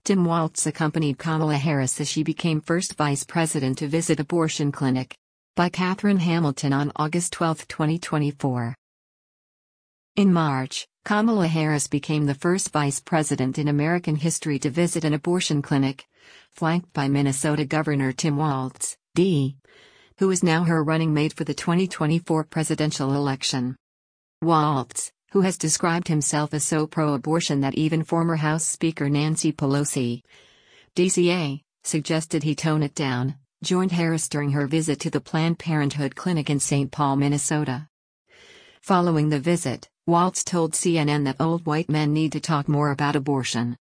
Tim Walz accompanied Kamala Harris as she became first vice president to visit abortion clinic. By Katherine Hamilton on August 12, 2024. In March, Kamala Harris became the first vice president in American history to visit an abortion clinic, flanked by Minnesota Governor Tim Walz, D., who is now her running mate for the 2024 presidential election. Walz, who has described himself as so pro-abortion that even former House Speaker Nancy Pelosi, DCA, suggested he tone it down, joined Harris during her visit to the Planned Parenthood clinic in St. Paul, Minnesota. Following the visit, Walz told CNN that old white men need to talk more about abortion.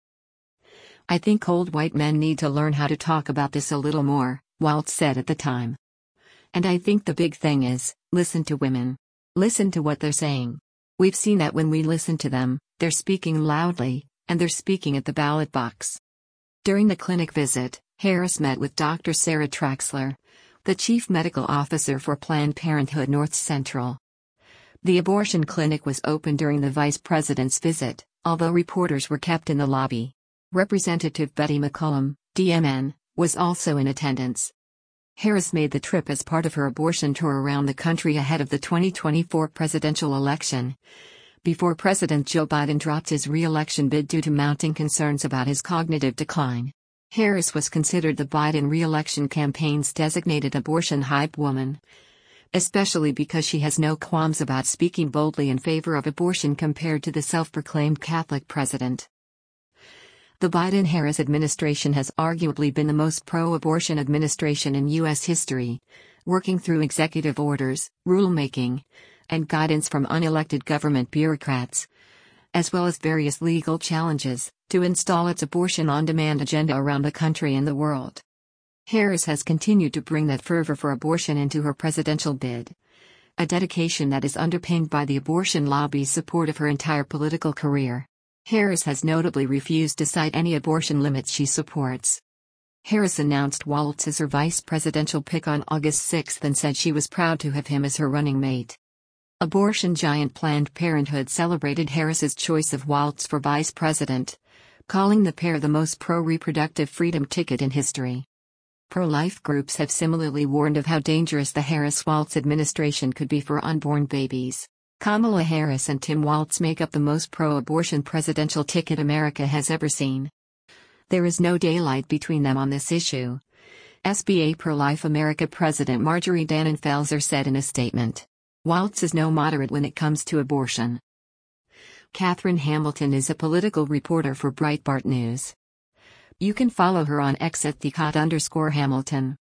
"I think old white men need to learn how to talk about this a little more," Walz said at the time. "And I think the big thing is, listen to women. Listen to what they're saying. We've seen that when we listen to them, they're speaking loudly, and they're speaking at the ballot box." During the clinic visit, Harris met with Dr. Sarah Traxler, the chief medical officer for Planned Parenthood North Central. The abortion clinic was open during the vice president's visit, although reporters were kept in the lobby. Representative Betty McCollum, DMN, was also in attendance. Harris made the trip as part of her abortion tour around the country ahead of the 2024 presidential election, before President Joe Biden dropped his re-election bid due to mounting concerns about his cognitive decline. Harris was considered the Biden re-election campaign's designated abortion hype woman, especially because she has no qualms about speaking boldly in favor of abortion compared to the self-proclaimed Catholic president. The Biden-Harris administration has arguably been the most pro-abortion administration in U.S. history, working through executive orders, rulemaking, and guidance from unelected government bureaucrats, as well as various legal challenges, to install its abortion-on-demand agenda around the country and the world. Harris has continued to bring that fervor for abortion into her presidential bid, a dedication that is underpinned by the abortion lobby's support of her entire political career. Harris has notably refused to cite any abortion limits she supports. Harris announced Walz as her vice presidential pick on August 6 and said she was proud to have him as her running mate. Abortion giant Planned Parenthood celebrated Harris's choice of Walz for vice president, calling the pair the most pro-reproductive freedom ticket in history. Pro-life groups have similarly warned of how dangerous the Harris-Walz administration could be for unborn babies. Kamala Harris and Tim Walz make up the most pro-abortion presidential ticket America has ever seen. There is no daylight between them on this issue, SBA Pro-Life America President Marjorie Dannenfelser said in a statement. Walz is no moderate when it comes to abortion. Katherine Hamilton is a political reporter for Breitbart News. You can follow her on X at @Hamilton.